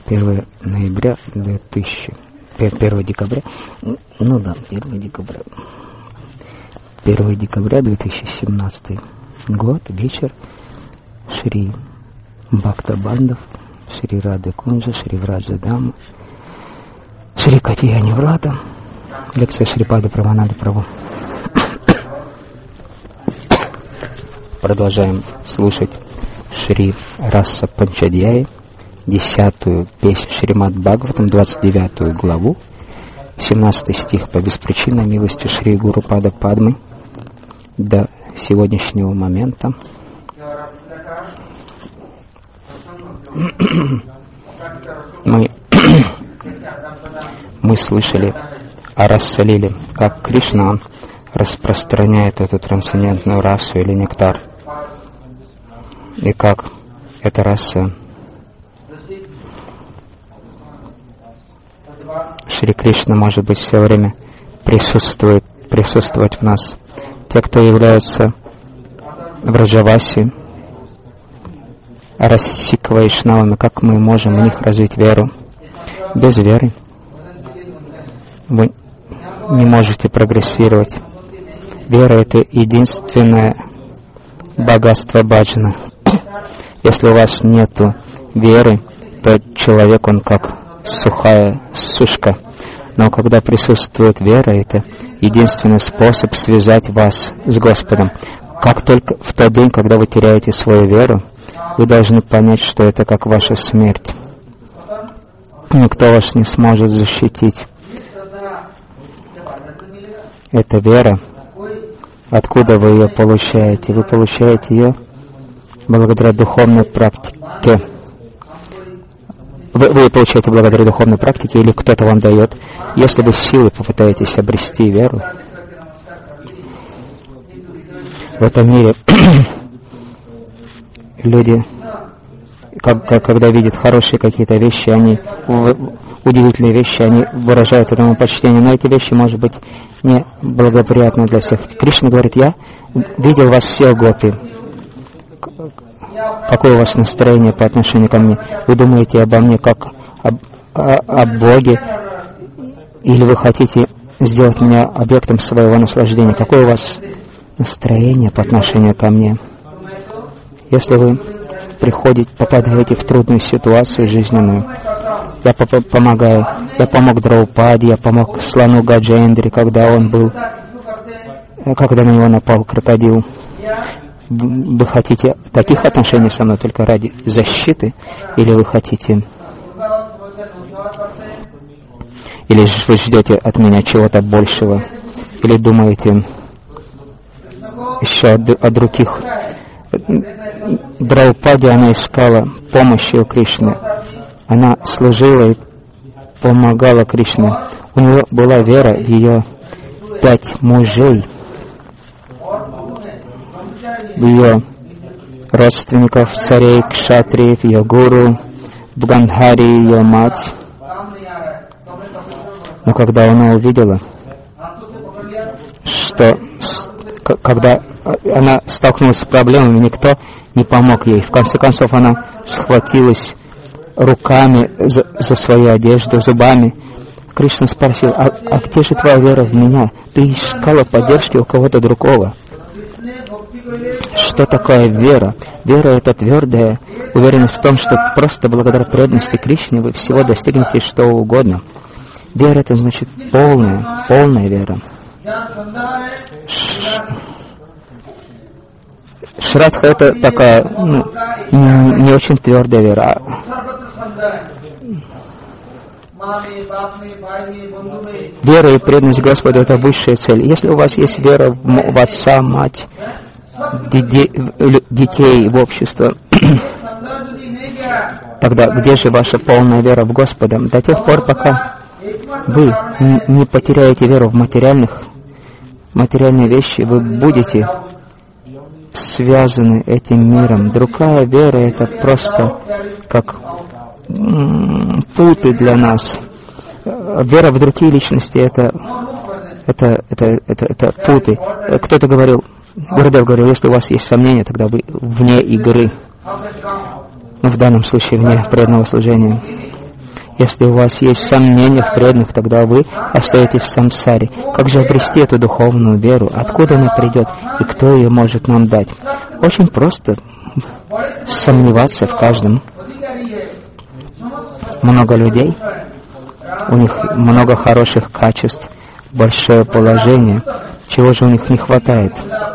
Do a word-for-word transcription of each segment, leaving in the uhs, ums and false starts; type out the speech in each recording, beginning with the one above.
первого ноября две тысячи первого декабря, ну да, первого декабря, первого декабря две тысячи семнадцатый год, вечер, Шри Бхакта Бандав, Шри Рады Кунджа, Шри Враджа Дама, Шри Катияни Врата, лекция Шрипады Праманады Прабху. Продолжаем слушать Шри Раса Панчадьяи, десятую песню Шримад Бхагаватам, двадцать девятую главу, семнадцатый стих по беспричинной милости Шри Гуру Пада Падмы до сегодняшнего момента. Мы, мы слышали о Раса-лиле, как Кришна распространяет эту трансцендентную расу или нектар, и как эта раса Шри Кришна, может быть, все время присутствует, присутствовать в нас. Те, кто являются Враджаваси, Расика Вайшнавами, как мы можем в них развить веру? Без веры вы не можете прогрессировать. Вера — это единственное богатство баджана. Если у вас нет веры, то человек, он как сухая сушка. Но когда присутствует вера, это единственный способ связать вас с Господом. Как только в тот день, когда вы теряете свою веру, вы должны понять, что это как ваша смерть. Никто вас не сможет защитить. Это вера. Откуда вы ее получаете? Вы получаете ее благодаря духовной практике. Вы, вы получаете благодаря духовной практике, или кто-то вам дает. Если вы силой попытаетесь обрести веру, в этом мире люди, как, как, когда видят хорошие какие-то вещи, они, удивительные вещи, они выражают этому почтение. Но эти вещи, может быть, не благоприятны для всех. Кришна говорит: я видел вас все гопи. Какое у вас настроение по отношению ко мне? Вы думаете обо мне как об, о, о Боге? Или вы хотите сделать меня объектом своего наслаждения? Какое у вас настроение по отношению ко мне? Если вы приходите, попадаете в трудную ситуацию жизненную, я помогаю, я помог Драупаде, я помог слону Гаджендре, когда он был, когда на него напал крокодил. Вы хотите таких отношений со мной только ради защиты, или вы хотите, или же вы ждете от меня чего-то большего, или думаете еще о, о других? Драупаде, она искала помощи у Кришны, она служила и помогала Кришне. У нее была вера в ее пять мужей, в ее родственников, царей, кшатриев, ее гуру, в Гандхари, ее мать. Но когда она увидела, что когда она столкнулась с проблемами, никто не помог ей. В конце концов, она схватилась руками за, за свою одежду, зубами. Кришна спросил: а, а где же твоя вера в меня? Ты искала поддержки у кого-то другого. Что такое вера? Вера — это твердая уверенность в том, что просто благодаря преданности Кришне вы всего достигнете что угодно. Вера — это значит полная, полная вера. Шрадха — это такая, ну, не, не очень твердая вера. Вера и преданность Господу — это высшая цель. Если у вас есть вера в, в отца, мать, детей, детей, в общество, тогда где же ваша полная вера в Господа? До тех пор, пока вы не потеряете веру в материальных, материальные вещи, вы будете связаны этим миром. Другая вера — это просто как путы для нас. Вера в другие личности — это, это, это, это, это путы. Кто-то говорил, Гурудев говорил: если у вас есть сомнения, тогда вы вне игры. Но в данном случае вне преданного служения. Если у вас есть сомнения в преданных, тогда вы остаетесь в самсаре. Как же обрести эту духовную веру? Откуда она придет? И кто ее может нам дать? Очень просто сомневаться в каждом. Много людей, у них много хороших качеств, большое положение. Чего же у них не хватает?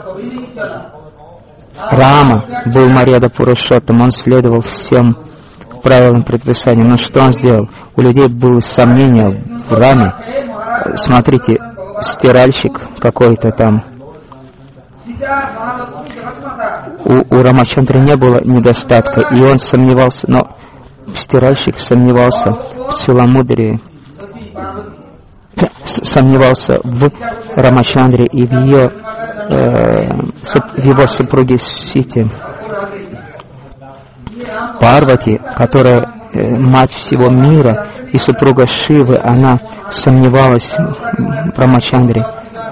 Рама был Марьяда Пурушоттам, он следовал всем правилам предписаниям. Но что он сделал? У людей было сомнение в Раме. Смотрите, стиральщик какой-то там. У, у Рамачандры не было недостатка, и он сомневался, но стиральщик сомневался в целомудрии, сомневался в Рамачандре и в ее, э, в его супруге Сите. Парвати, которая э, мать всего мира и супруга Шивы, она сомневалась в Рамачандре.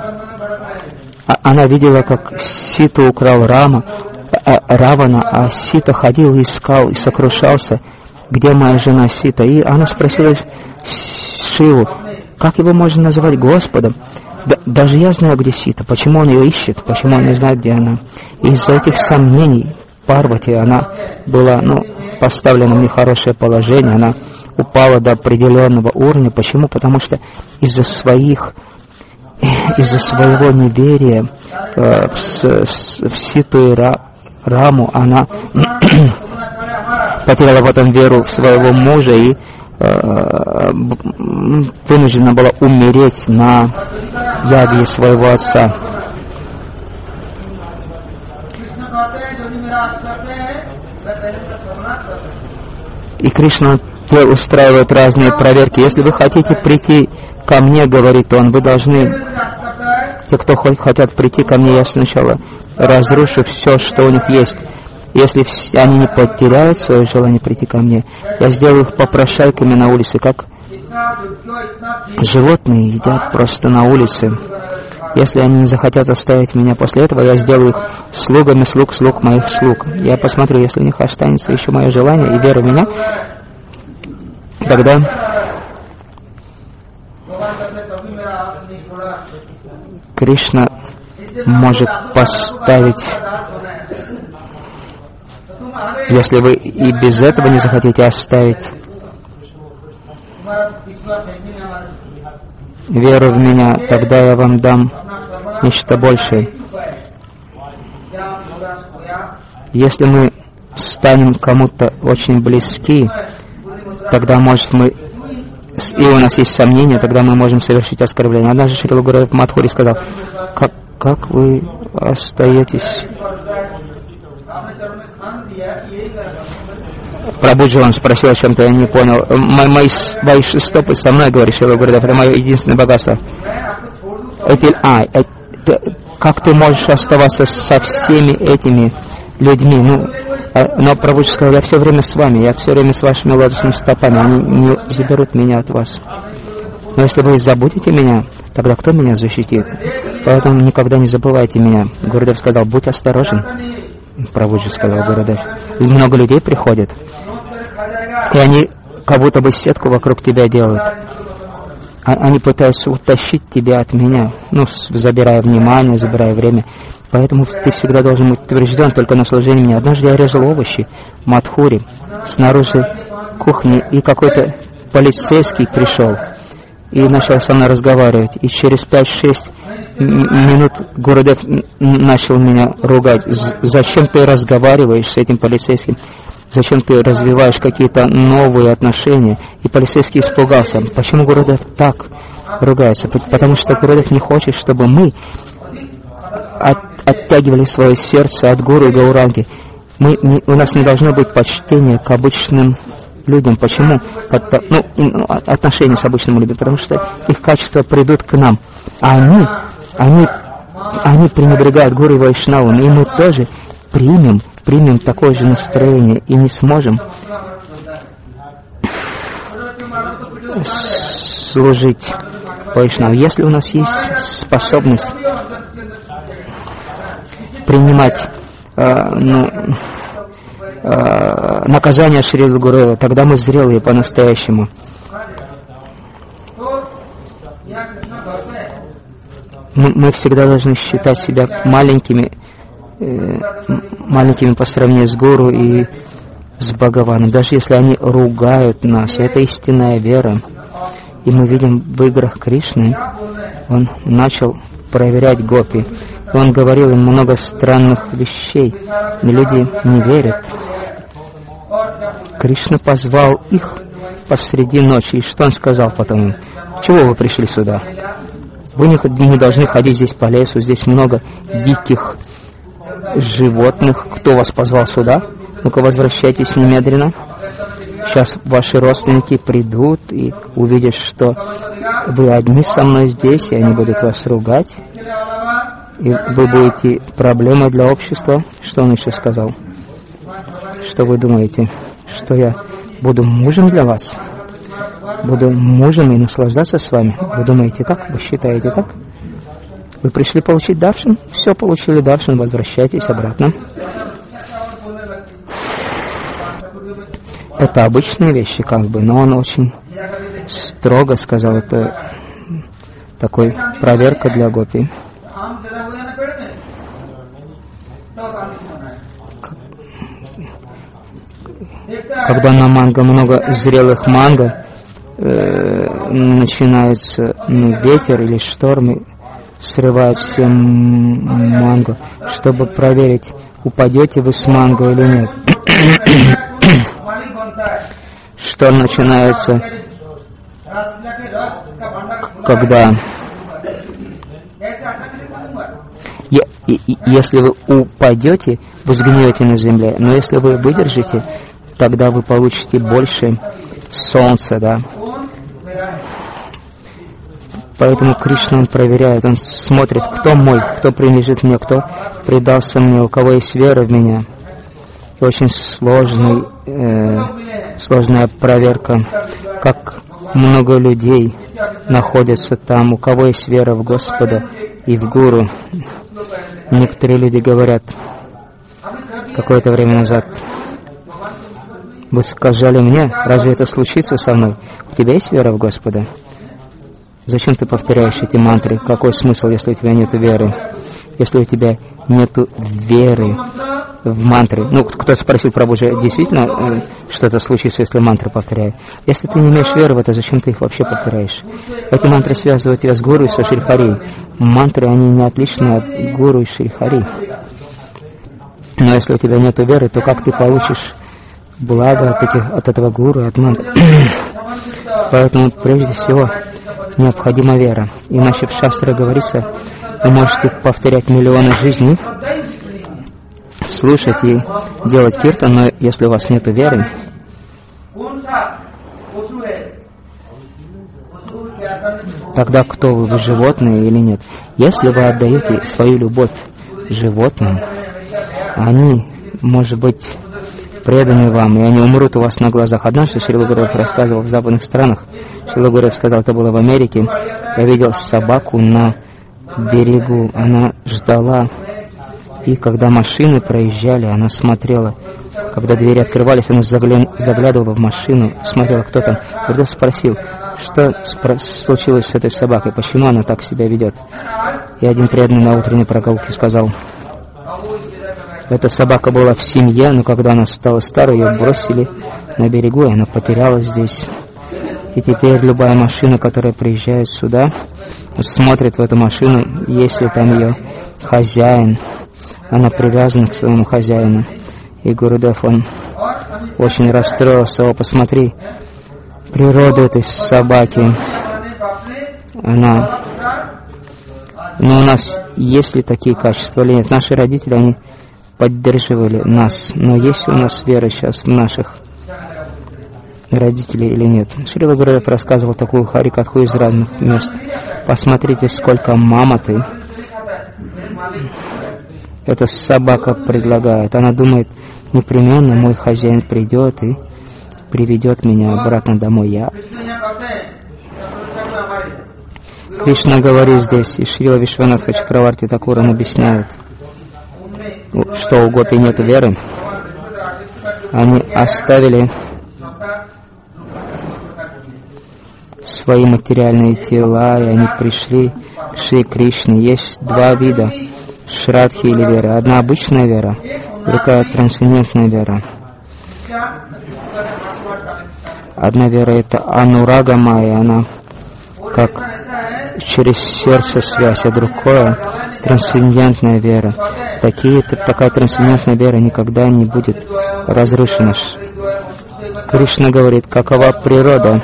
Она видела, как Ситу украл Рама, а, Равана, а Сита ходил и искал и сокрушался, где моя жена Сита. И она спросила Шиву, как его можно называть Господом? Да, даже я знаю, где Сита, почему он ее ищет, почему он не знает, где она. И из-за этих сомнений Парвати, она была ну, поставлена в нехорошее положение, она упала до определенного уровня. Почему? Потому что из-за своих из-за своего неверия э, в, в, в Ситу и Ра, Раму она потеряла в этом веру в своего мужа и э, вынуждена была умереть на ягне своего отца. И Кришна устраивает разные проверки. Если вы хотите прийти ко мне, говорит он, вы должны, те, кто хотят прийти ко мне, я сначала разрушу все, что у них есть. Если они не потеряют свое желание прийти ко мне, я сделаю их попрошайками на улице, как животные едят просто на улице. Если они не захотят оставить меня после этого, я сделаю их слугами слуг слуг моих слуг. Я посмотрю, если у них останется еще мое желание и вера в меня, тогда Кришна может поставить, если вы и без этого не захотите оставить веру в меня, тогда я вам дам нечто большее. Если мы станем кому-то очень близки, тогда, может, мы, и у нас есть сомнения, тогда мы можем совершить оскорбление. Однажды Шрила Гурудев Мадхури сказал, как, как вы остаетесь... Прабhuджи, он спросил о чем-то, я не понял. Мои, мои, мои стопы со мной, говорит Шрила Гурудев, это мое единственное богатство. Эти, а, это, как ты можешь оставаться со всеми этими людьми? Ну, но Прабhuджи сказал, я все время с вами, я все время с вашими лотосными стопами, они не заберут меня от вас. Но если вы забудете меня, тогда кто меня защитит? Поэтому никогда не забывайте меня. Гурудев сказал, будь осторожен. Прабhuджи сказал Гурудев. И много людей приходят, и они как будто бы сетку вокруг тебя делают. Они пытаются утащить тебя от меня, ну, забирая внимание, забирая время. Поэтому ты всегда должен быть утвержден только на служении мне. Однажды я резал овощи в Мадхури снаружи кухни, и какой-то полицейский пришел и начал со мной разговаривать. И через пять-шесть минут Гурудев начал меня ругать. Зачем ты разговариваешь с этим полицейским? Зачем ты развиваешь какие-то новые отношения? И полицейский испугался. Почему Гурудев так ругается? Потому что Гурудев не хочет, чтобы мы от, оттягивали свое сердце от Гуру и Гауранги. Мы, не, у нас не должно быть почтения к обычным людям. Почему? Под, ну, отношения с обычными людьми. Потому что их качества придут к нам. А они, они, они пренебрегают Гуру и Вайшнавам. И мы тоже примем, примем такое же настроение и не сможем служить Вайшнаву. Если у нас есть способность принимать э, ну, э, наказание Шрила Гурудева, тогда мы зрелые по-настоящему. мы, мы всегда должны считать себя маленькими, э, маленькими по сравнению с Гуру и с Бхагаваном, даже если они ругают нас. Это истинная вера. И мы видим в играх Кришны, он начал проверять гопи. И он говорил им много странных вещей, и люди не верят. Кришна позвал их посреди ночи, и что он сказал потом им? Чего вы пришли сюда? Вы не, не должны ходить здесь по лесу, здесь много диких животных. Кто вас позвал сюда? Ну-ка, возвращайтесь немедленно. Сейчас ваши родственники придут и увидят, что вы одни со мной здесь, и они будут вас ругать. И вы будете проблемой для общества. Что он еще сказал? Что вы думаете? Что я буду мужем для вас? Буду мужем и наслаждаться с вами? Вы думаете так? Вы считаете так? Вы пришли получить даршан? Все, получили даршан, возвращайтесь обратно. Это обычные вещи, как бы, но он очень строго сказал, это такой проверка для гопи. Когда на манго много зрелых манго, э, начинается ну, ветер или шторм, и срывают все манго, чтобы проверить, упадете вы с манго или нет. Что начинается, когда если вы упадете, вы сгниете на земле, но если вы выдержите, тогда вы получите больше солнца, да. Поэтому Кришна он проверяет, он смотрит, кто мой, кто принадлежит мне, кто предался мне, у кого есть вера в меня. И очень сложный, э, сложная проверка, как много людей находятся там, у кого есть вера в Господа и в Гуру. Некоторые люди говорят какое-то время назад: вы сказали мне, разве это случится со мной? У тебя есть вера в Господа? Зачем ты повторяешь эти мантры? Какой смысл, если у тебя нет веры? Если у тебя нет веры в мантры. Ну, кто-то спросил Прабхуджи, действительно что-то случится, если мантры повторяю? Если ты не имеешь веры в это, зачем ты их вообще повторяешь? Эти мантры связывают тебя с Гуру и со Шри Хари. Мантры, они не отличны от Гуру и Шри Хари. Но если у тебя нет веры, то как ты получишь благо от, этих, от этого Гуру, от мантр? Поэтому прежде всего необходима вера. Иначе в Шастре говорится, вы можете повторять миллионы жизней, слушать и делать киртан, но если у вас нет веры, тогда кто вы, вы животные или нет? Если вы отдаете свою любовь животным, они, может быть, преданы вам, и они умрут у вас на глазах. Однажды Шрила Гурудев рассказывал в западных странах, Шрила Гурудев сказал, это было в Америке, я видел собаку на берегу, она ждала, и когда машины проезжали, она смотрела, когда двери открывались, она загля... заглядывала в машину, смотрела, кто там. Гурудев спросил, что спро... случилось с этой собакой, почему она так себя ведет. И один преданный на утренней прогулке сказал, эта собака была в семье, но когда она стала старой, ее бросили на берегу, и она потерялась здесь. И теперь любая машина, которая приезжает сюда, смотрит в эту машину, если там ее хозяин, она привязана к своему хозяину. И Гурудев, он очень расстроился. О, посмотри, природа этой собаки, она... Но у нас есть ли такие качества или нет? Наши родители, они поддерживали нас, но есть у нас вера сейчас в наших родителей или нет? Шрила Гурудев рассказывал такую харикатху из разных мест. Посмотрите, сколько мамоты эта собака предлагает. Она думает, непременно мой хозяин придет и приведет меня обратно домой. Я. Кришна говорит здесь, и Шрила Вишванатха Чакраварти Такур он объясняет, что у гопи нет веры. Они оставили свои материальные тела, и они пришли к Шри Кришне. Есть два вида шрадхи или веры. Одна обычная вера, другая трансцендентная вера. Одна вера — это анурага майя, она как через сердце связь, а другое — трансцендентная вера. Такие, такая трансцендентная вера никогда не будет разрушена. Кришна говорит, какова природа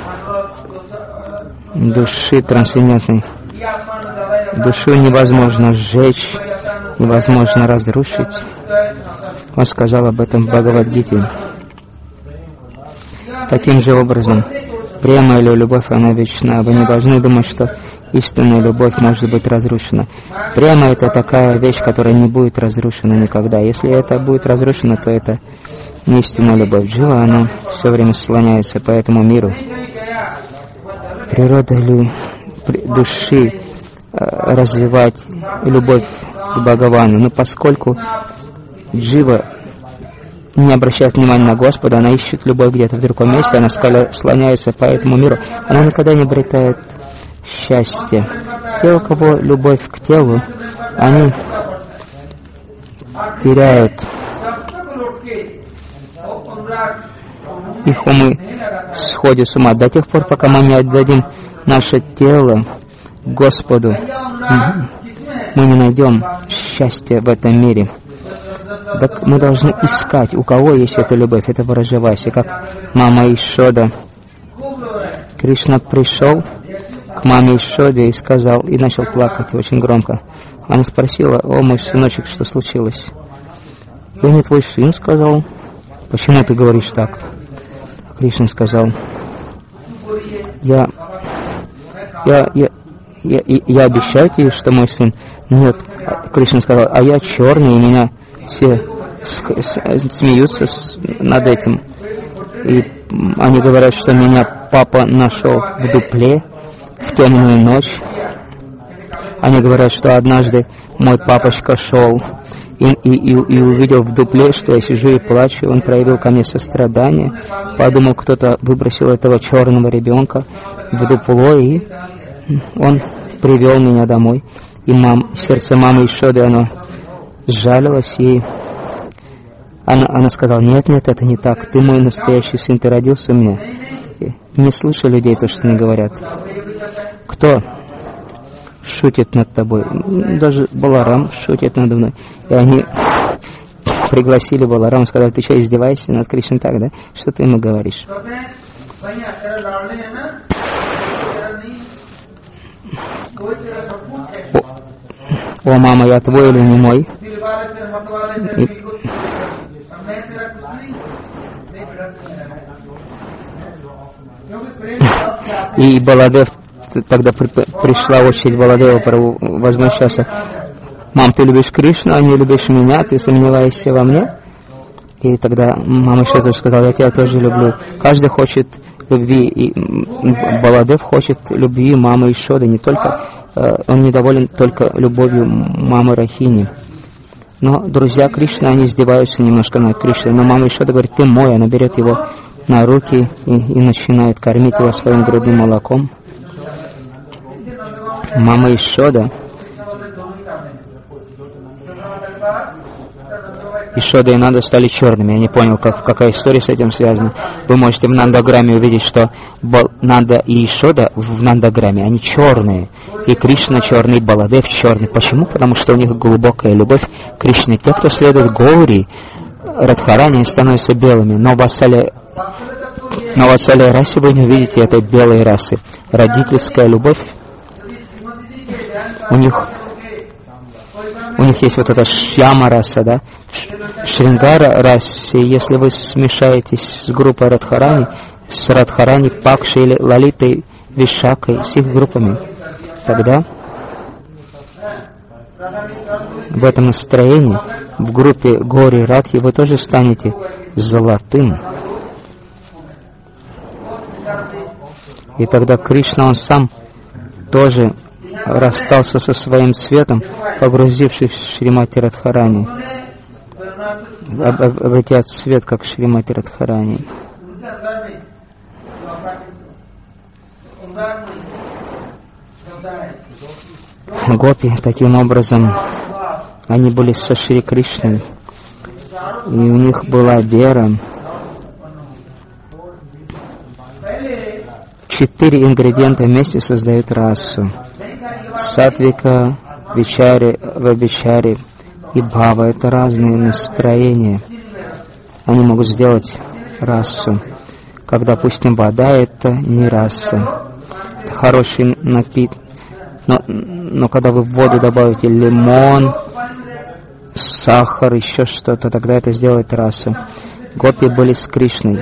души трансцендентной. Душу невозможно сжечь, невозможно разрушить. Он сказал об этом в Бхагавад-гите. Таким же образом, према или любовь, она вечна. Вы не должны думать, что истинная любовь может быть разрушена. Према — это такая вещь, которая не будет разрушена никогда. Если это будет разрушено, то это не истинная любовь. Джива, она все время слоняется по этому миру. Природа лю... души развивать любовь к Бхагавану. Но поскольку Джива не обращает внимания на Господа, она ищет любовь где-то в другом месте, она слоняется по этому миру, она никогда не обретает счастья. Те, у кого любовь к телу, они теряют, их умы сходят с ума до тех пор, пока мы не отдадим наше тело Господу. Мы не найдем счастья в этом мире. Так мы должны искать, у кого есть эта любовь, это Враджаваси, как мама Ишода. Кришна пришел к маме Ишоде и сказал, и начал плакать очень громко. Она спросила: о, мой сыночек, что случилось? Я не твой сын, сказал. Почему ты говоришь так? Кришна сказал: я, я, я, я, я обещаю тебе, что мой сын. Нет, Кришна сказал, а я черный, и меня все смеются над этим. И они говорят, что меня папа нашел в дупле в темную ночь. Они говорят, что однажды мой папочка шел и, и, и, и увидел в дупле, что я сижу и плачу. Он проявил ко мне сострадание, подумал, кто-то выбросил этого черного ребенка в дупло, и он привел меня домой. И мам, сердце мамы Ишоды, оно сжалилось, и она, она сказала: нет, нет, это не так, ты мой настоящий сын, ты родился у меня. И не слушай людей то, что они говорят. Кто шутит над тобой? Даже Баларам шутит надо мной. И они пригласили Баларама, сказали: ты что, издеваешься над Кришной так, да? Что ты ему говоришь? О, о, мама, я твой или не мой? И, и Баладев, тогда при, пришла очередь Баладева возмущаться: мам, ты любишь Кришну, а не любишь меня, ты сомневаешься во мне? И тогда мама еще тоже сказала: я тебя тоже люблю. Каждый хочет любви, и Баладев хочет любви мамы Ишоды, не только, он недоволен только любовью мамы Рахини. Но друзья Кришны, они издеваются немножко над Кришной, но мама Ишода говорит: ты мой, она берет его на руки и, и начинает кормить его своим грудным молоком. Мама Ишода, Ишода и Нанда стали черными. Я не понял, как, какая история с этим связана. Вы можете в Нандаграме увидеть, что Нанда и Ишода в Нандаграме, они черные. И Кришна черный, и Баладев черный. Почему? Потому что у них глубокая любовь к Кришне. Те, кто следует Гаури, Радхарани, становятся белыми. Но в Асале, но в Асале расе вы не увидите этой белой расы. Родительская любовь, у них... У них есть вот эта шьяма раса, да? В Шрингара расе, если вы смешаетесь с группой Радхарани, с Радхарани, Пакши или Лалитой, Вишакой, с их группами, тогда в этом настроении, в группе Гори Радхи, вы тоже станете золотым. И тогда Кришна, он сам тоже расстался со своим цветом, погрузившись в Шримати Радхарани, обретя цвет, как Шримати Радхарани. Гопи, таким образом, они были со Шри Кришной, и у них была вера. Четыре ингредиента вместе создают расу. Сатвика, вичари, вабичари и бхава — это разные настроения. Они могут сделать расу. Как, допустим, вода — это не раса. Это хороший напиток. Но, но когда вы в воду добавите лимон, сахар, еще что-то, тогда это сделает расу. Гопи были с Кришной.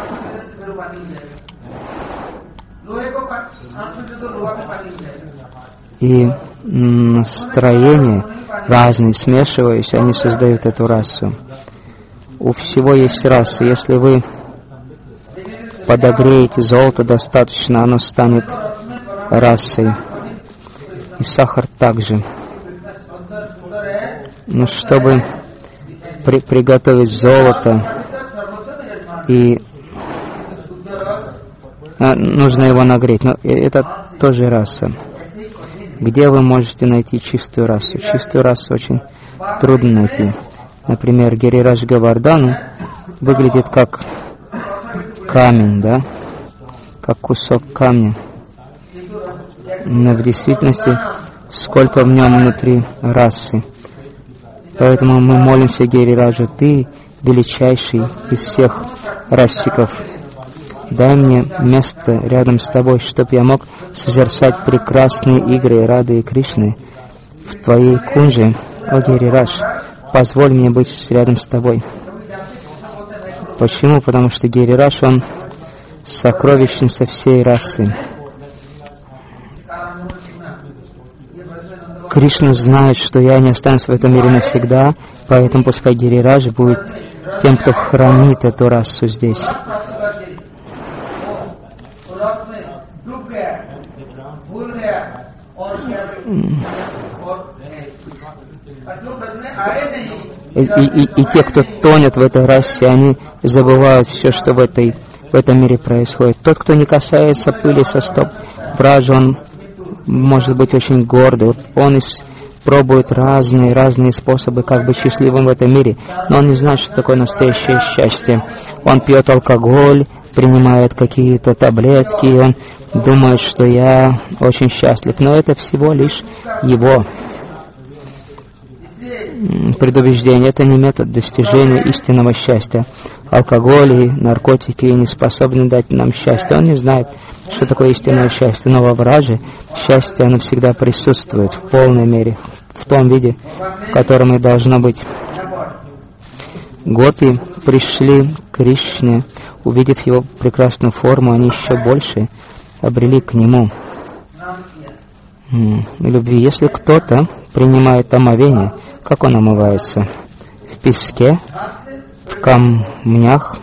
И настроения разные, смешиваясь, они создают эту расу. У всего есть раса. Если вы подогреете золото достаточно, оно станет расой. И сахар также. Но чтобы при приготовить золото, и а, нужно его нагреть. Но это тоже раса. Где вы можете найти чистую расу? Чистую расу очень трудно найти. Например, Гирирадж Говардхан выглядит как камень, да? Как кусок камня. Но в действительности сколько в нем внутри расы. Поэтому мы молимся Гирираджу: ты величайший из всех расиков. Дай мне место рядом с тобой, чтобы я мог созерцать прекрасные игры Рады и Кришны в твоей кунже. О Гирирадж, позволь мне быть рядом с тобой. Почему? Потому что Гирирадж, он сокровищница всей расы. Кришна знает, что я не останусь в этом мире навсегда, поэтому пускай Гирирадж будет тем, кто хранит эту расу здесь. И, и, и те, кто тонет в этой расе, они забывают все, что в, этой, в этом мире происходит. Тот, кто не касается пыли со стоп Браджа, он может быть очень гордый. Он пробует разные, разные способы, как быть счастливым в этом мире, но он не знает, что такое настоящее счастье. Он пьет алкоголь, принимает какие-то таблетки, и он думает, что я очень счастлив. Но это всего лишь его предубеждение. Это не метод достижения истинного счастья. Алкоголь и наркотики не способны дать нам счастье. Он не знает, что такое истинное счастье. Но во Врадже счастье, оно всегда присутствует в полной мере, в том виде, в котором и должно быть. Гопи пришли к Кришне, увидев его прекрасную форму, они еще больше обрели к нему любви. Если кто-то принимает омовение, как он омывается? В песке, в камнях.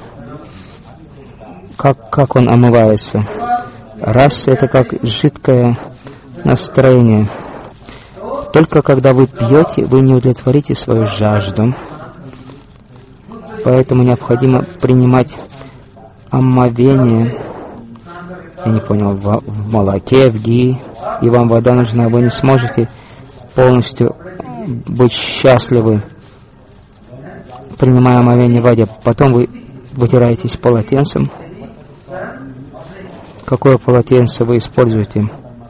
Как, как он омывается? Раса — это как жидкое настроение. Только когда вы пьете, вы не удовлетворите свою жажду. Поэтому необходимо принимать омовение. Я не понял, в, в молоке, в ги, и вам вода нужна. Вы не сможете полностью быть счастливы, принимая омовение в воде. Потом вы вытираетесь полотенцем. Какое полотенце вы используете?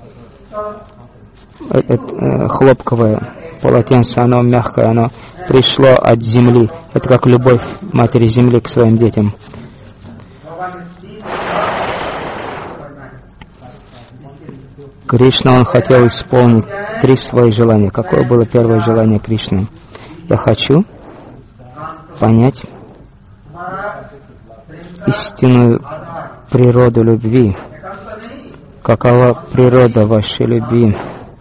Это хлопковое полотенце, оно мягкое, оно пришло от земли. Это как любовь матери земли к своим детям. Кришна, он хотел исполнить три свои желания. Какое было первое желание Кришны? Я хочу понять истинную природу любви. Какова природа вашей любви?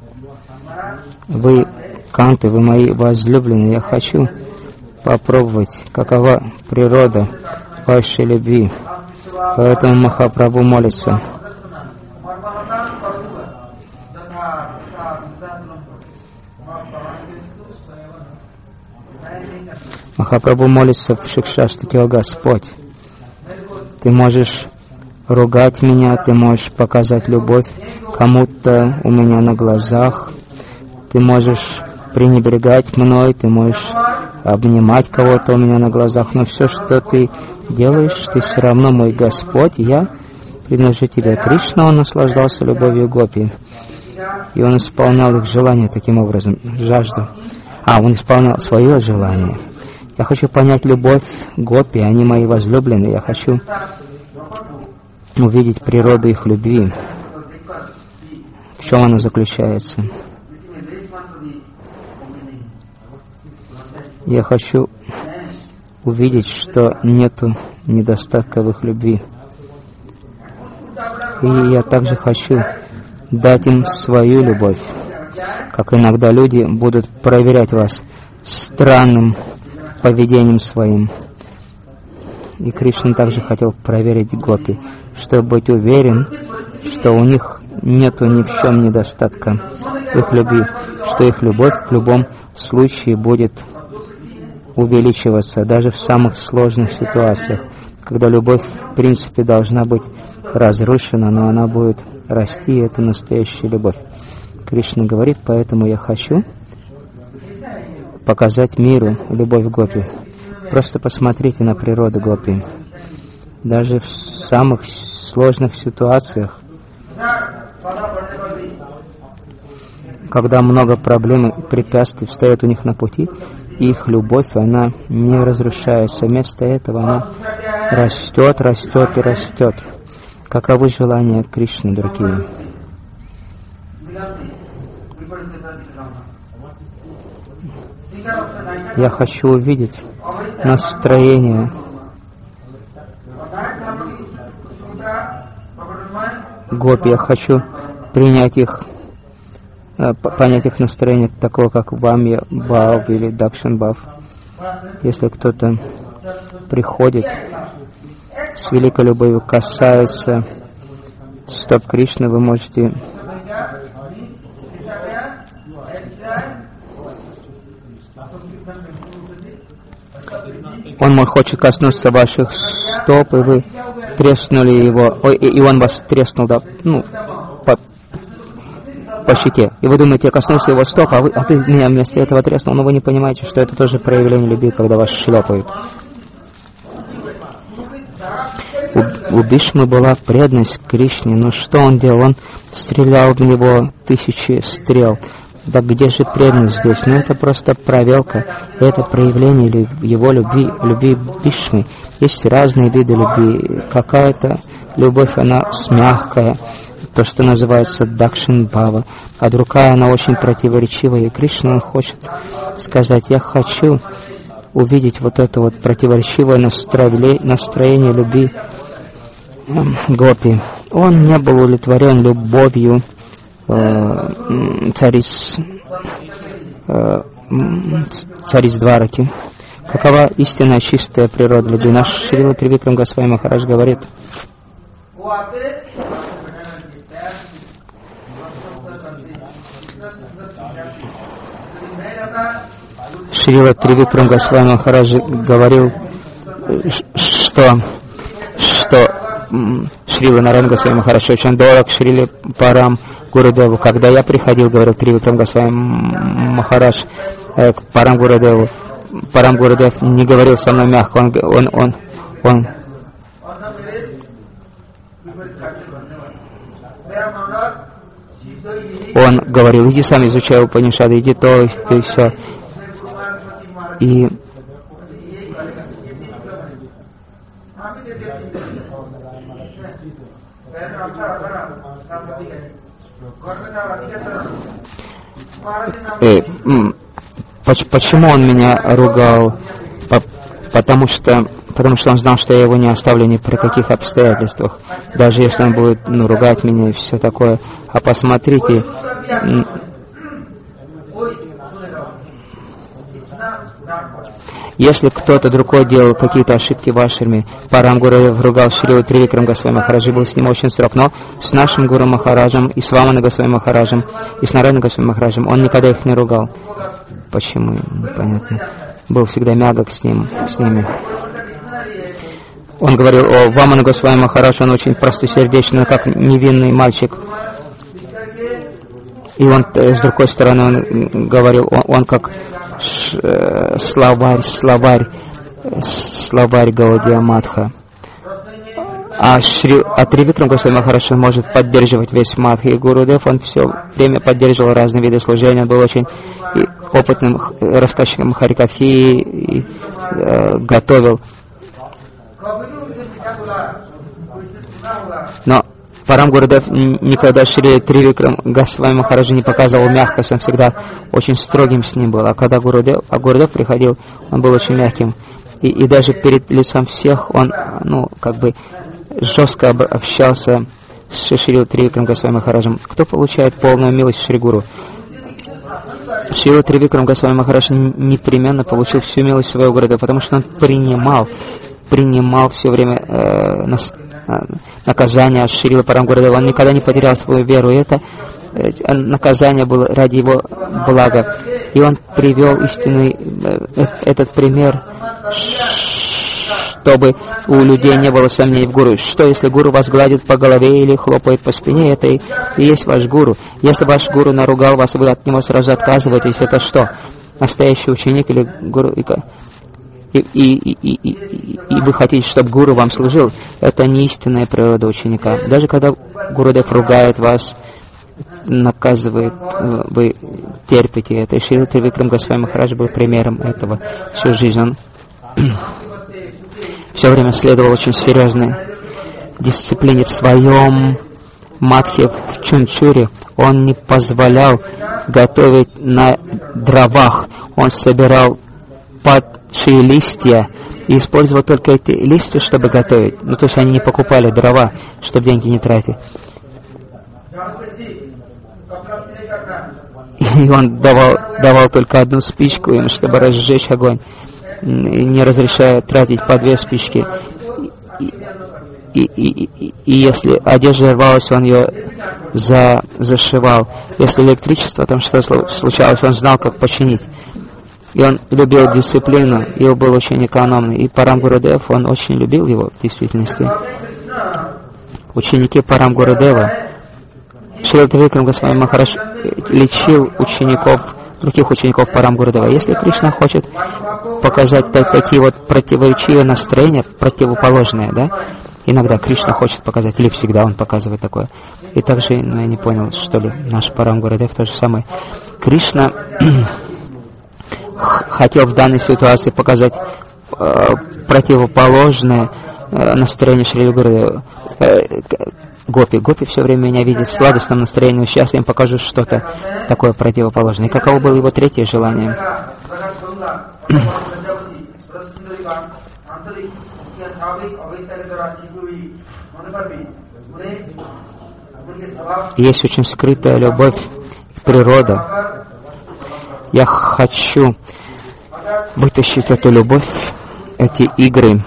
Вы канты, вы мои возлюбленные. Я хочу попробовать, какова природа вашей любви. Поэтому Махапрабху молится. Махапрабху молится в Шикшаштаке: о Господь, Ты можешь ругать меня, ты можешь показать любовь кому-то у меня на глазах, ты можешь пренебрегать мной, ты можешь обнимать кого-то у меня на глазах, но все, что ты делаешь, ты все равно мой Господь, и я приношу тебе. Кришна, он наслаждался любовью гопи, и он исполнял их желание таким образом, жажду. А, он исполнял свое желание. Я хочу понять любовь гопи, они мои возлюбленные, я хочу увидеть природу их любви. В чем она заключается? Я хочу увидеть, что нету недостатка в их любви. И я также хочу дать им свою любовь. Как иногда люди будут проверять вас странным поведением своим. И Кришна также хотел проверить гопи, чтобы быть уверен, что у них нету ни в чем недостатка в их любви, что их любовь в любом случае будет увеличиваться, даже в самых сложных ситуациях, когда любовь в принципе должна быть разрушена, но она будет расти, и это настоящая любовь. Кришна говорит, поэтому я хочу показать миру любовь гопи. Просто посмотрите на природу гопи. Даже в самых сложных ситуациях, когда много проблем и препятствий встает у них на пути, их любовь, она не разрушается. Вместо этого она растет, растет и растет. Каковы желания Кришны, дорогие? Я хочу увидеть настроение гопи. Я хочу принять их, понять их настроение такого, как Вамья Бхав или Дакшин Бхав. Если кто-то приходит с великой любовью, касается стоп Кришны, вы можете он хочет коснуться ваших стоп, и вы треснули его, ой, и он вас треснул, да, ну, по, по щеке. И вы думаете, я коснулся его стоп, а, вы, а ты меня вместо этого треснул, но вы не понимаете, что это тоже проявление любви, когда вас шлепают. У, у Бишмы была преданность к Кришне, но что он делал? Он стрелял в него тысячи стрел. Да где же преданность здесь? Ну это просто проверка, это проявление люб- его любви, любви Бишмы. Есть разные виды любви. Какая-то любовь, она мягкая, то, что называется Дакшин Бхава, а другая, она очень противоречивая. И Кришна хочет сказать, я хочу увидеть вот это вот противоречивое настроение, настроение любви гопи. Он не был удовлетворен любовью цариц, цариц Двараки. Какова истинная чистая природа любви? Наш Шрила Тривикрам Госвами Махарадж говорит, Шрила Тривикрам Госвами Махарадж говорил, что, что Шрила Нараяна Госвами Махарадж очень дорог Шриле Парам Гурудеву. Когда я приходил, говорил Тривикрам Госвами Махарадж э, к Парам Гурудеву, Парам Гурудев не говорил со мной мягко, он, он, он, он, он говорил, иди сам изучай Упанишады, иди то, и все. И Э, почему он меня ругал? Потому что, потому что он знал, что я его не оставлю ни при каких обстоятельствах, даже если он будет ну, ругать меня и все такое. А посмотрите, если кто-то другой делал какие-то ошибки в ашраме, Парам Гурудев ругал Шрилу Тривикрам Госвами Махараджа, был с ним очень строг, но с нашим Гуру Махараджем, и с Вамана Госвами Махараджем, и с Нараяна Госвами Махараджем он никогда их не ругал. Почему? Непонятно. Был всегда мягок с ним, с ними. Он говорил о Вамана Госвами Махарадж, он очень простосердечный, как невинный мальчик. И он, с другой стороны, он говорил, он, он как ш, словарь, словарь, словарь Гаудия Мадха. А, Шри, а Тривикрам Госвами Махарадж может поддерживать весь Мадх. И Гурудев, он все время поддерживал разные виды служения. Он был очень опытным рассказчиком Харикатхи и, и э, готовил. Но Парам Гурудев никогда Шри Тривикрам Госвами Махараджа не показывал мягкость, он всегда очень строгим с ним был. А когда Гурудев, а Гурудев приходил, он был очень мягким. И, и даже перед лицом всех он, ну, как бы жестко общался с Шри Тривикрам Госвами Махараджем. Кто получает полную милость Шри Гуру? Шри Тривикрам Госвами Махарадж непременно получил всю милость своего Гурудева, потому что он принимал, принимал все время э, нас, э, наказание от Шрила Парам Гурудева. Он никогда не потерял свою веру, и это э, наказание было ради его блага. И он привел истинный э, этот пример, чтобы у людей не было сомнений в гуру. Что если гуру вас гладит по голове или хлопает по спине, это и, и есть ваш гуру. Если ваш гуру наругал вас, вы от него сразу отказываетесь, это что? Настоящий ученик или гуру? И, и, и, и, и, и вы хотите, чтобы гуру вам служил? Это не истинная природа ученика. Даже когда Гурудев ругает вас, наказывает, вы терпите это. И Шри Тривикрам Госвами Махарадж был примером этого всю жизнь. Он все время следовал очень серьезной дисциплине в своем мадхе в Чунчуре. Он не позволял готовить на дровах. Он собирал падшие листья и использовал только эти листья, чтобы готовить. Ну, то есть они не покупали дрова, чтобы деньги не тратить. И он давал, давал только одну спичку им, чтобы разжечь огонь, не разрешая тратить по две спички. И, и, и, и если одежда рвалась, он ее за, зашивал. Если электричество, там что-то случалось, он знал, как починить. И он любил дисциплину, и он был очень экономный. И Парам Гурудев, он очень любил его в действительности. Ученики Парам Гурудева, Шри Тривикрам Госвами Махарадж лечил учеников, других учеников Парам Гурудева. Если Кришна хочет показать так, такие вот противоречивые настроения, противоположные, да, иногда Кришна хочет показать, или всегда он показывает такое. И также, ну, я не понял, что ли, наш Парам Гурудев то же самое. Кришна хотел в данной ситуации показать э, противоположное э, настроение Шри Гурудева. Э, Гопи. Гопи все время меня видит в сладостном настроении, сейчас я им покажу что-то такое противоположное. И каково было его третье желание? Есть очень скрытая любовь и природа. Я хочу вытащить эту любовь, эти игры.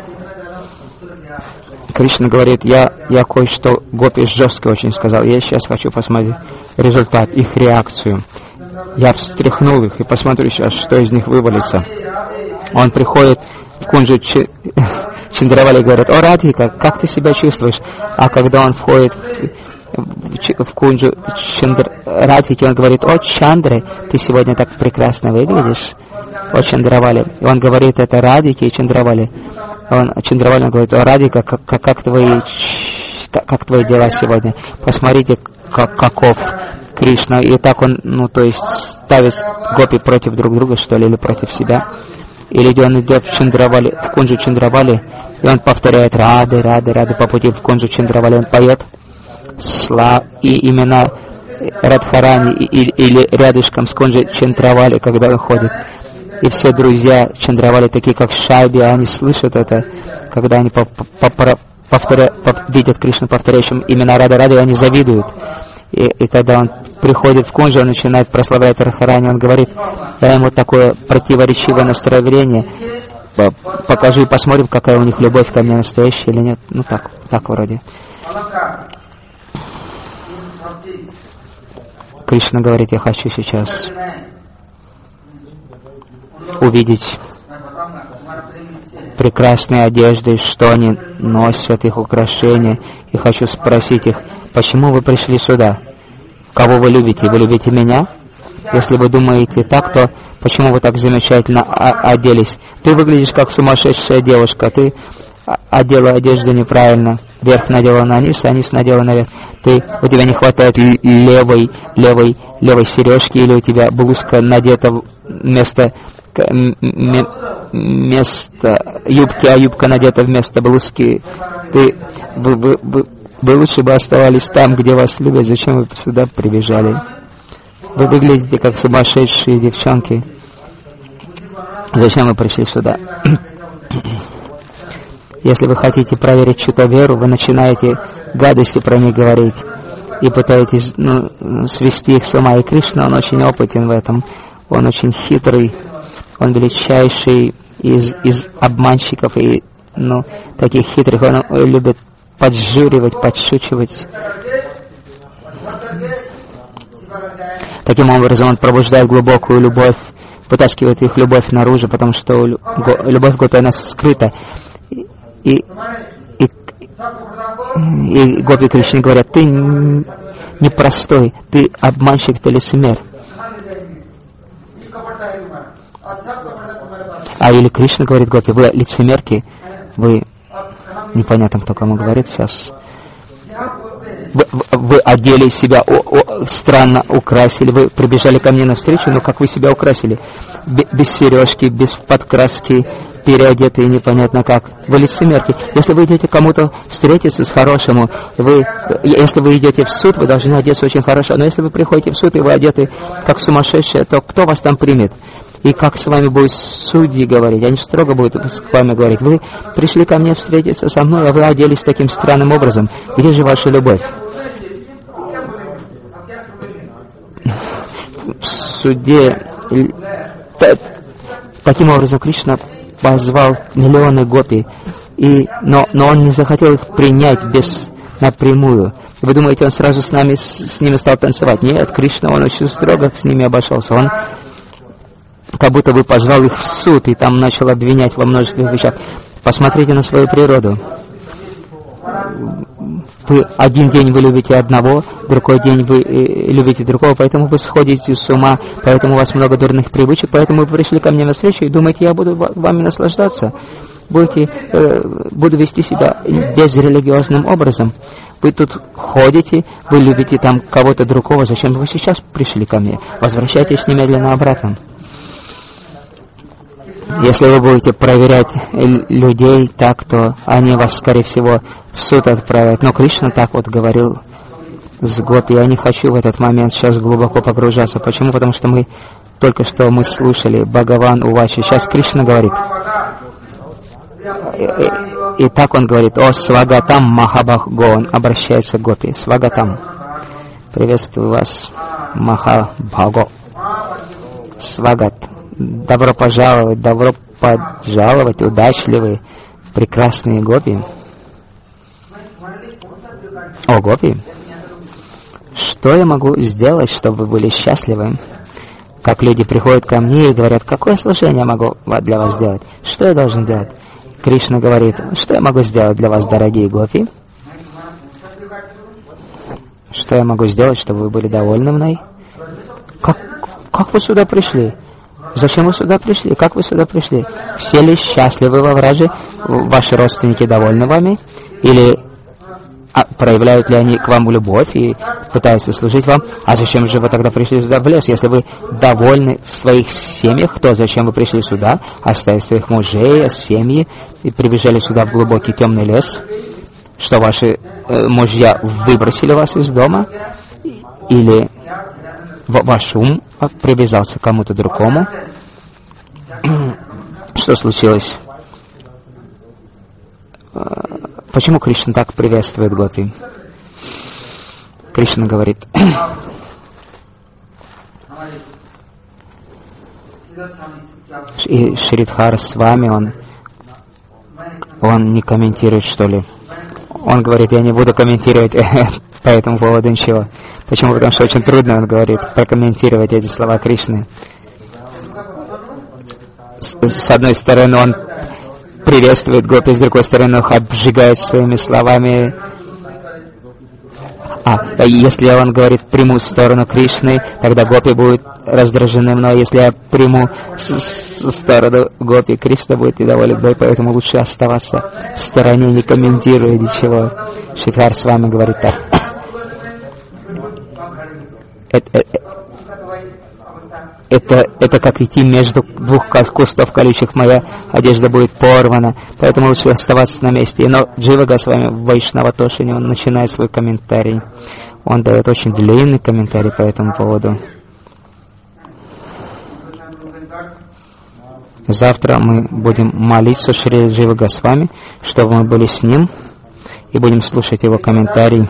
Кришна говорит, я, я кое-что гопи жестко очень сказал. Я сейчас хочу посмотреть результат, их реакцию. Я встряхнул их и посмотрю сейчас, что из них вывалится. Он приходит в кунджу Чандравали и говорит, о, Радхика, как ты себя чувствуешь? А когда он входит в, в кунджу Чандр... Радхики, он говорит, о, Чандре, ты сегодня так прекрасно выглядишь. О, Чандравали. И он говорит, это Радхики и Чандравали. Он, Чандравали, он говорит, о, Радхика, как, как, как, твои, как, как твои дела сегодня? Посмотрите, как, каков Кришна. И так он, ну, то есть, ставит гопи против друг друга, что ли, или против себя. Или он идет в Чандравали, в кунджу Чандравали, и он повторяет Рады, Рады, Рады по пути в кунджу Чандравали. Он поет сла и имена Радхарани или, или рядышком с кунджу Чандравали, когда он ходит. И все друзья Чандравали, такие как Шайби, они слышат это, когда они повторя, видят Кришну повторяющим имена Рады Рады, и они завидуют. И, и когда он приходит в кунджу, он начинает прославлять Радхарани, он говорит, дай ему такое противоречивое настроение, покажи, посмотрим, какая у них любовь ко мне настоящая или нет. Ну так, так вроде. Кришна говорит, я хочу сейчас увидеть прекрасные одежды, что они носят, их украшения. И хочу спросить их, почему вы пришли сюда? Кого вы любите? Вы любите меня? Если вы думаете так, то почему вы так замечательно оделись? Ты выглядишь как сумасшедшая девушка, ты одела одежду неправильно, верх надела на низ, а низ надела наверх. Ты, у тебя не хватает левой, левой, левой сережки, или у тебя блузка надета вместо, вместо юбки, а юбка надета вместо блузки. Ты, вы, вы, вы, вы лучше бы оставались там, где вас любят. Зачем вы сюда прибежали? Вы выглядите как сумасшедшие девчонки. Зачем вы пришли сюда? Если вы хотите проверить чью-то веру, вы начинаете гадости про них говорить и пытаетесь ну, свести их с ума. И Кришна, он очень опытен в этом, он очень хитрый, он величайший из, из обманщиков и ну, таких хитрых. Он любит поджуривать, подшучивать. Таким образом, он пробуждает глубокую любовь, вытаскивает их любовь наружу, потому что любовь Гопи, она скрыта. И, и, и Гопи Кришне говорят, ты непростой, ты обманщик, ты лицемер. А или Кришна говорит Гопи, вы лицемерки, вы, непонятно, кто кому говорит сейчас, вы, вы одели себя, о, о, странно украсили, вы прибежали ко мне навстречу, но как вы себя украсили? Без сережки, без подкраски, переодетые непонятно как. Вы лицемерки. Если вы идете кому-то встретиться с хорошему, вы, если вы идете в суд, вы должны одеться очень хорошо. Но если вы приходите в суд и вы одеты как сумасшедшие, то кто вас там примет? И как с вами будут судьи говорить? Они строго будут с вами говорить. Вы пришли ко мне встретиться со мной, а вы оделись таким странным образом. Где же ваша любовь? В суде... Таким образом, Кришна позвал миллионы гопи, и, но, но он не захотел их принять без напрямую. Вы думаете, он сразу с нами, с, с ними стал танцевать? Нет, Кришна, он очень строго с ними обошелся. Он как будто бы позвал их в суд и там начал обвинять во множестве вещах. Посмотрите на свою природу. Вы один день вы любите одного, другой день вы э, любите другого, поэтому вы сходите с ума, поэтому у вас много дурных привычек, поэтому вы пришли ко мне навстречу и думаете, я буду вами наслаждаться, будете, э, буду вести себя безрелигиозным образом. Вы тут ходите, вы любите там кого-то другого, зачем вы сейчас пришли ко мне? Возвращайтесь немедленно обратно. Если вы будете проверять людей так, то они вас, скорее всего, в суд отправят. Но Кришна так вот говорил с Гопи. Я не хочу в этот момент сейчас глубоко погружаться. Почему? Потому что мы только что мы слушали Бхагаван Увачи. Сейчас Кришна говорит. И, и, и так он говорит: «О, Свагатам Махабхаго», он обращается к Гопи. Свагатам. Приветствую вас, Махабхаго. Свагат. Добро пожаловать, добро пожаловать, удачливые, прекрасные гопи. О, гопи, что я могу сделать, чтобы вы были счастливы? Как люди приходят ко мне и говорят, какое служение я могу для вас сделать? Что я должен делать? Кришна говорит, что я могу сделать для вас, дорогие гопи? Что я могу сделать, чтобы вы были довольны мной? Как, как вы сюда пришли? Зачем вы сюда пришли? Как вы сюда пришли? Все ли счастливы во враже? Ваши родственники довольны вами? Или а, проявляют ли они к вам любовь и пытаются служить вам? А зачем же вы тогда пришли сюда в лес? Если вы довольны в своих семьях, то зачем вы пришли сюда, оставив своих мужей, семьи и прибежали сюда в глубокий темный лес? Что ваши э, мужья выбросили вас из дома? Или ваш ум привязался к кому-то другому? Что случилось? Почему Кришна так приветствует гопи? Кришна говорит, и Шридхар с вами, он, он не комментирует, что ли? Он говорит, я не буду комментировать по этому поводу ничего. Почему? Потому что очень трудно, он говорит, прокомментировать эти слова Кришны. С, с одной стороны, он приветствует гопи, с другой стороны их обжигает своими словами. А если он говорит в прямую сторону Кришны, тогда гопи будут раздражены мной. Если я приму с, с сторону гопи, Кришна будет недоволен мной, поэтому лучше оставаться в стороне, не комментируя ничего. Шридхар с вами говорит так. Это, это, это как идти между двух кустов колючих, моя одежда будет порвана, поэтому лучше оставаться на месте. Но Джива Госвами в Вайшнава-тошине, он начинает свой комментарий. Он дает очень длинный комментарий по этому поводу. Завтра мы будем молиться Шри Джива Госвами, чтобы мы были с ним, и будем слушать его комментарий.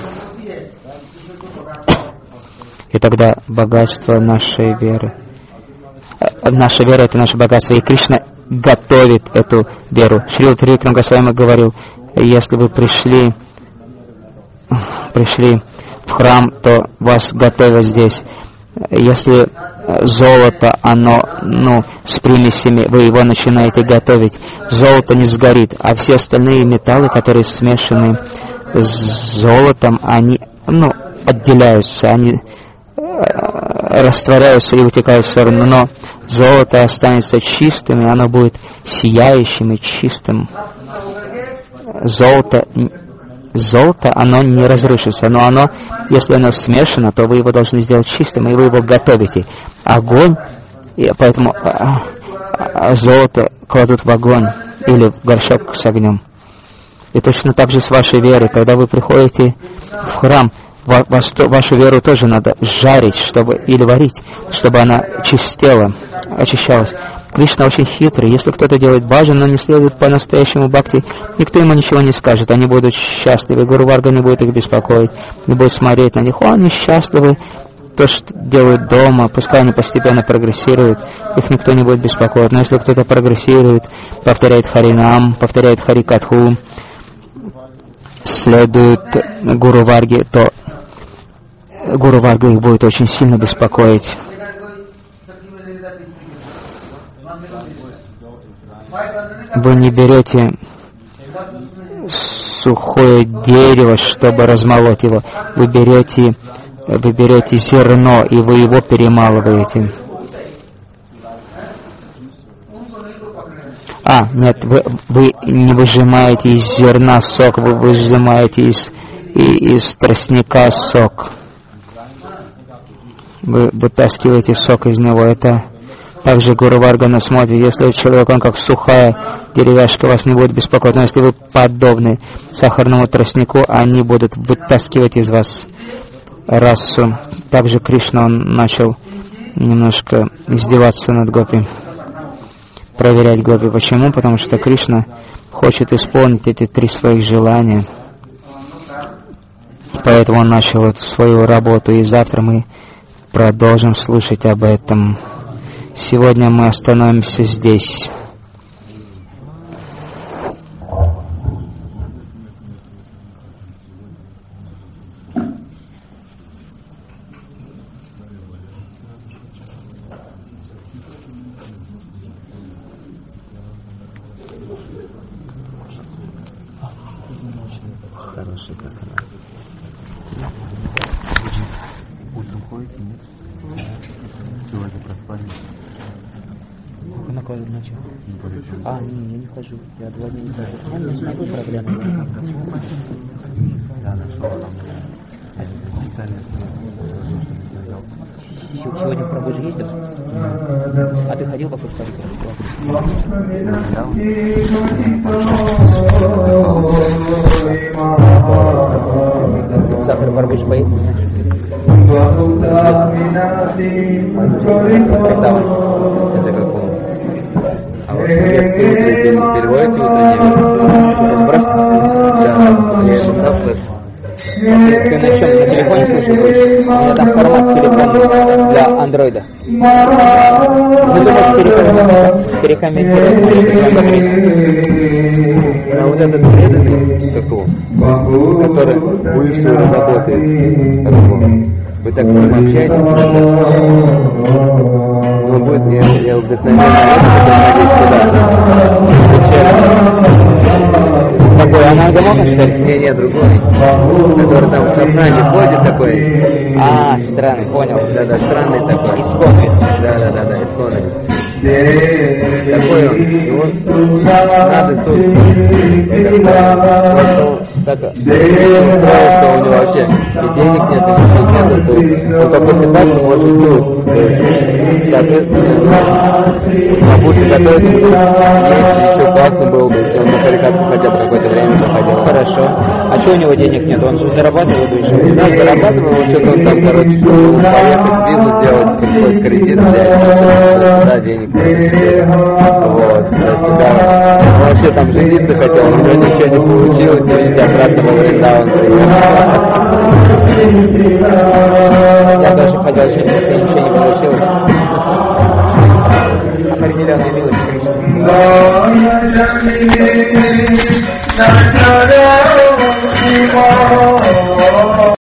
И тогда богатство нашей веры. Наша вера — это наше богатство, и Кришна готовит эту веру. Шрила Трипурам Госвами говорил, если вы пришли, пришли в храм, то вас готовят здесь. Если золото, оно, ну, с примесями, вы его начинаете готовить, золото не сгорит, а все остальные металлы, которые смешаны с золотом, они, ну, отделяются, они растворяются и утекают в сторону, но золото останется чистым, и оно будет сияющим и чистым. Золото, золото, оно не разрушится, но оно, если оно смешано, то вы его должны сделать чистым, и вы его готовите. Огонь, и поэтому а, а, золото кладут в огонь или в горшок с огнем. И точно так же с вашей верой, когда вы приходите в храм, вашу веру тоже надо жарить, чтобы, или варить, чтобы она чистела, очищалась. Кришна очень хитрый. Если кто-то делает баджан, но не следует по-настоящему бхакти, никто ему ничего не скажет. Они будут счастливы. Гуру Варга не будет их беспокоить, не будет смотреть на них. О, они счастливы. То, что делают дома, пускай они постепенно прогрессируют, их никто не будет беспокоить. Но если кто-то прогрессирует, повторяет Харинам, повторяет Харикатху, следует Гуру Варге, то Гуру Варга их будет очень сильно беспокоить. Вы не берете сухое дерево, чтобы размолоть его. Вы берете, вы берете зерно, и вы его перемалываете. А, нет, вы, вы не выжимаете из зерна сок, вы выжимаете из, из тростника сок. Вы вытаскиваете сок из него. Это также Гуру Варга смотрит. Если человек, он как сухая деревяшка, вас не будет беспокоить. Но если вы подобны сахарному тростнику, они будут вытаскивать из вас расу. Также Кришна, он начал немножко издеваться над гопи, проверять гопи. Почему? Потому что Кришна хочет исполнить эти три своих желания. Поэтому он начал эту свою работу. И завтра мы продолжим слушать об этом. Сегодня мы остановимся здесь. Утром ходите, нет? Сегодня проспали. На какой ночью? Не полечу. А, не, я не хожу. Я два дня не хожу. А, не знаю, какой проблемы. Я нашел там. Специально Сегодня в Прабу же ездил? А ты ходил вокруг старика? Завтра в Прабу же поедет? Это как он? А вот лекции утренние переводите утренние? Что-то бросить? Да, я же завтра. Ты на чем? На телефоне слушаешь? У меня там формат телефона для андроида. Ну, ты можешь перекомментировать. А вот этот преданный, какого? Который у Ишуры работает, какого? Вы так с ним общаетесь? Он будет, я, я вдохновен на это, Такой аналогомоха, что ли? Не, не, другой. Который там в Шафране ходит такой. А, странный, понял. Да, да, странный такой. Исконный. Да, да, да, да, исконный. Такой он. И он надо тут. Это устроил, что у него вообще и денег нет, и ничего нет. Тут. Он только питаться может тут. Соответственно, побудь готовить. Если еще классно было бы, если он на карикатуру хотя бы какое-то время заходил. Хорошо. А что у него денег нет? Он же зарабатывает еще. Да, зарабатывал, что-то он там, короче, чтобы поехать, визу сделать, пришлось кредит взять, да, денег. Вот, кстати, да. Он вообще там жениться хотел, у него ничего не получилось, видите, обратно во Вриндаван приехал. Я даже хотел жениться, и ничего не получилось. Определенная милость Кришны.